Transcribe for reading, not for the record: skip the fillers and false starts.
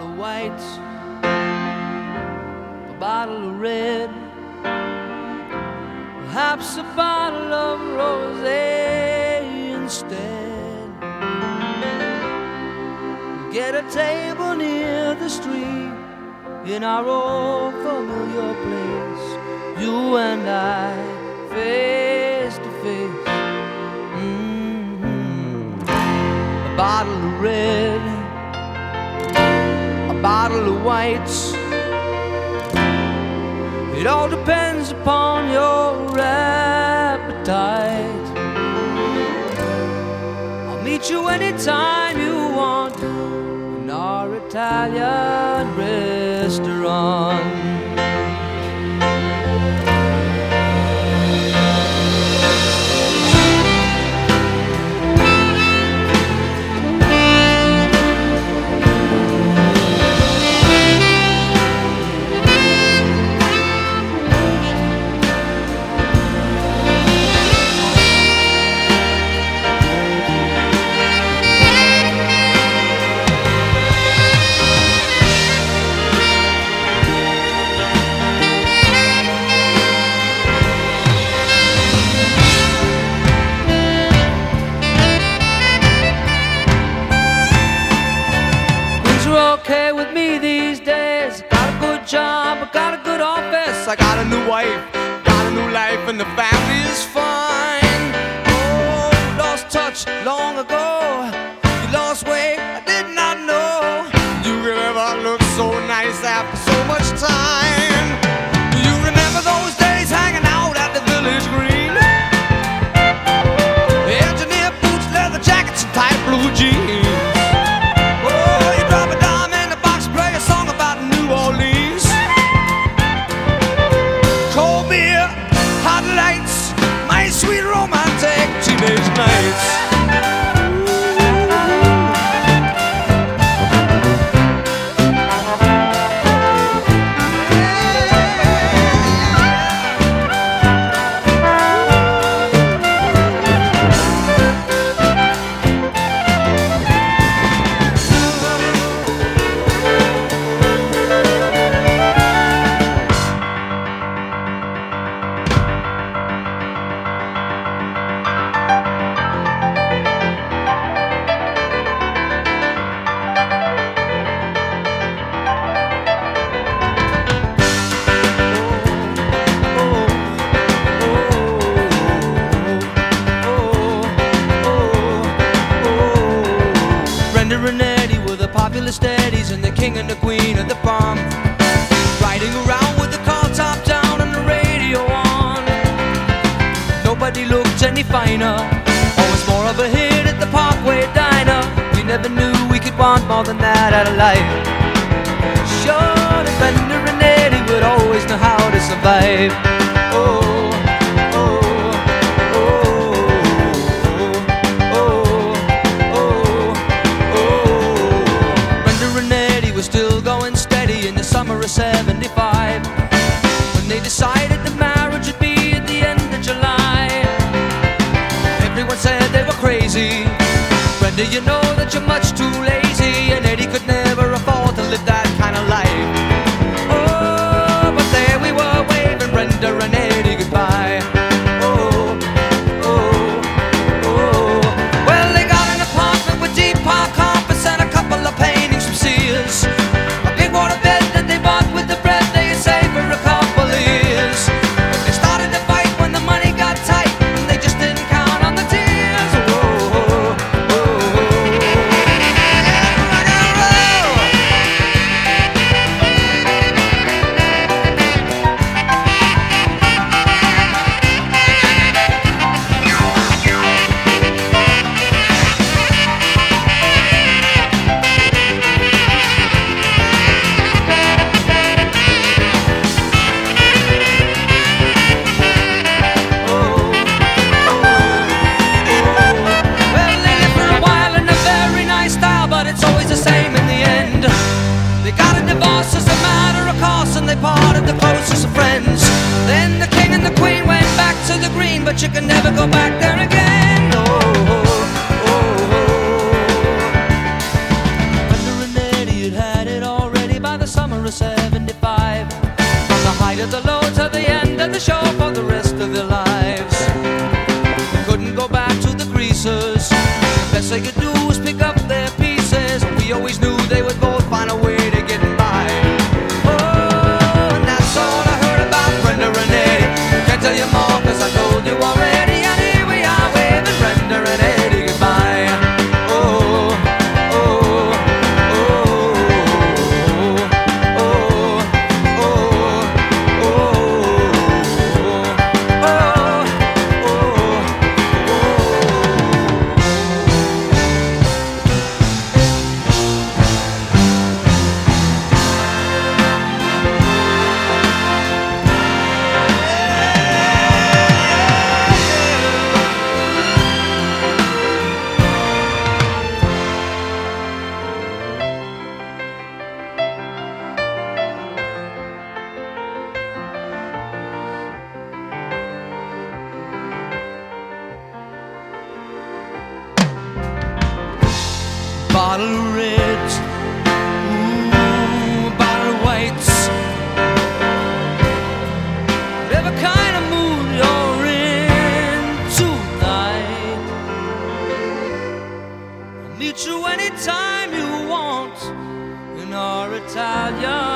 of white, a bottle of red, perhaps a bottle of rosé instead. Get a table near the street in our old familiar place, you and I, face to face. A bottle of red, a bottle of whites. It all depends upon your appetite. I'll meet you anytime you want in our Italian restaurant. Okay with me these days. Got a good job, I got a good office, I got a new wife, got a new life, and the family is fine. Oh, lost touch long ago. You lost weight, I did not know you could ever look so nice after so much time. You remember those days hanging out at the Village Green? Engineer boots, leather jackets, and tight blue jeans. Sweet romantic teenage nights. Popular steadies and the king and the queen of the prom, riding around with the car top down and the radio on. Nobody looked any finer, always more of a hit at the Parkway Diner. We never knew we could want more than that out of life. Sure, the Bender and Eddie would always know how to survive. Oh, summer of '75, when they decided the marriage would be at the end of July. Everyone said they were crazy. Brenda, you know that you're much too lazy, and Eddie could never afford to live that kind of life. Oh, but there we were waving Brenda and Eddie goodbye. Oh, oh, oh. Well, they got an apartment with deep park carpets and a couple of paintings from Sears. A big water bed they bought with the bread they had saved for a couple of years. But they started to fight when the money got tight, and they just didn't count on the tears. Oh, oh, oh, rock and roll. And they parted the closest of friends. Then the king and the queen went back to the green, but you can never go back there again. Oh, oh, oh, oh. Brenda and Eddie had had it all bottle of reds, ooh, a bottle of whites. Whatever kind of mood you're in tonight, I'll meet you anytime you want in our Italian